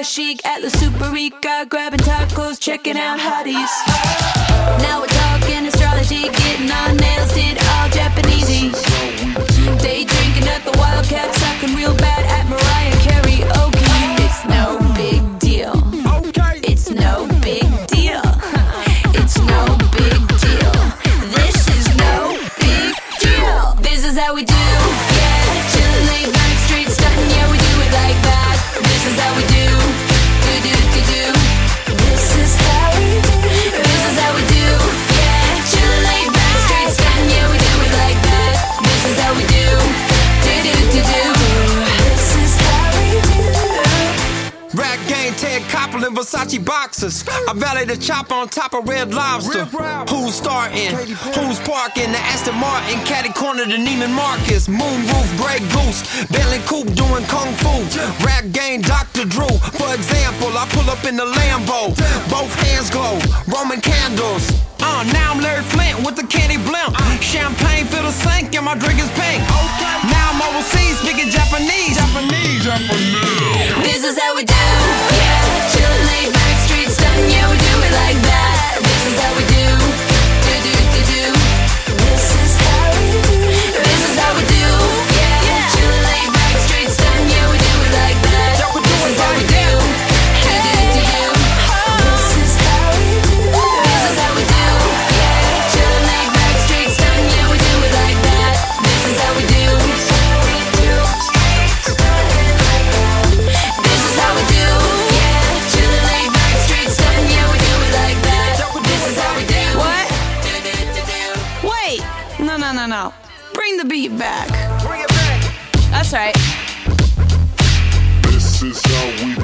chic at La Superica, grabbing tacos, checking out hotties. Now we're talking astrology, getting our nails did all Japanesey. Day drinking at the Wildcat, sucking real bad at Mariah karaoke. It's no big deal. It's no big deal. It's no big deal. This is no big deal. This is how we do. Yeah, chillin' laid back, street stuntin'. Yeah, we do it like that. This is how we do. Do. This is how we do. This is how we do. Yeah, chillin' laid back, street stuntin'. Yeah, we do it like that. This is how we do. Do. This is how we do. Rap game, Ted Koppel and Versace boxers. I valet the chopper on top of Red Lobster. Who's starting? Who's parking? The Aston Martin, caddy corner to Neiman Marcus. Moonroof, Grey Goose, Bentley Coupe doing Kung Fu. Rap game, Dr. Drew. For example, I pull up in the Lambo. Both hands glow, Roman candles. Now I'm Larry Flint with the candy blimp. Champagne fill the sink and my drink is pink. Now I'm overseas speaking Japanese. This is how we do. Yeah, chillin' laid back, street stuntin'. Yeah, we do it like that. This is how we do. Do. This is how we do. This is how we do. Yeah, chillin' laid back, street stuntin'. Yeah, we do it like that. This is how we do. Do. This is how we do. This is how we do. Yeah, chillin' laid back, street stuntin'. Yeah, we do it like that. This is how we do. This is how we do. Yeah, chillin' laid back, street stuntin'. Yeah, we do it like that. This is how we do. What? Do. Wait. No. Bring the beat back. Bring it back. That's right. This is how we